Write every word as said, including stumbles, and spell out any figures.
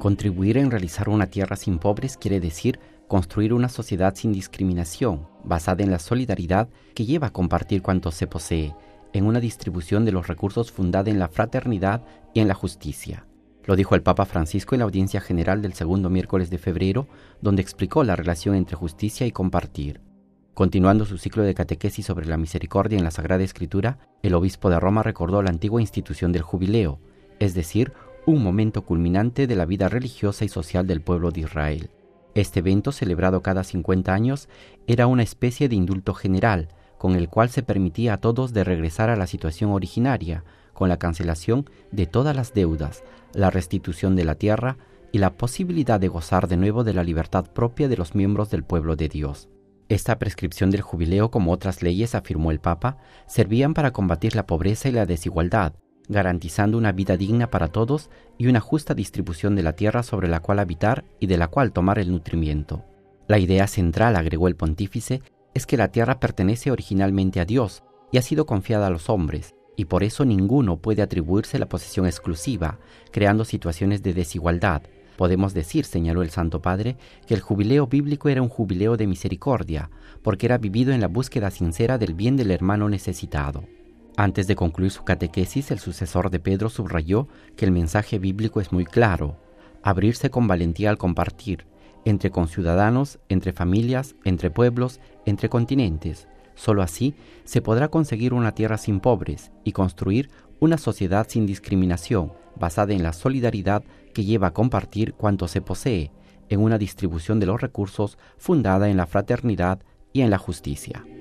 Contribuir en realizar una tierra sin pobres quiere decir construir una sociedad sin discriminación, basada en la solidaridad que lleva a compartir cuanto se posee, en una distribución de los recursos fundada en la fraternidad y en la justicia. Lo dijo el Papa Francisco en la audiencia general del segundo miércoles de febrero, donde explicó la relación entre justicia y compartir. Continuando su ciclo de catequesis sobre la misericordia en la Sagrada Escritura, el obispo de Roma recordó la antigua institución del jubileo, es decir, un momento culminante de la vida religiosa y social del pueblo de Israel. Este evento, celebrado cada cincuenta años, era una especie de indulto general, con el cual se permitía a todos de regresar a la situación originaria, con la cancelación de todas las deudas, la restitución de la tierra y la posibilidad de gozar de nuevo de la libertad propia de los miembros del pueblo de Dios. Esta prescripción del jubileo, como otras leyes, afirmó el Papa, servían para combatir la pobreza y la desigualdad, garantizando una vida digna para todos y una justa distribución de la tierra sobre la cual habitar y de la cual tomar el nutrimiento. La idea central, agregó el pontífice, es que la tierra pertenece originalmente a Dios y ha sido confiada a los hombres, y por eso ninguno puede atribuirse la posesión exclusiva, creando situaciones de desigualdad. Podemos decir, señaló el Santo Padre, que el jubileo bíblico era un jubileo de misericordia, porque era vivido en la búsqueda sincera del bien del hermano necesitado. Antes de concluir su catequesis, el sucesor de Pedro subrayó que el mensaje bíblico es muy claro: abrirse con valentía al compartir, entre conciudadanos, entre familias, entre pueblos, entre continentes. Solo así se podrá conseguir una tierra sin pobres y construir una sociedad sin discriminación, basada en la solidaridad que lleva a compartir cuanto se posee, en una distribución de los recursos fundada en la fraternidad y en la justicia.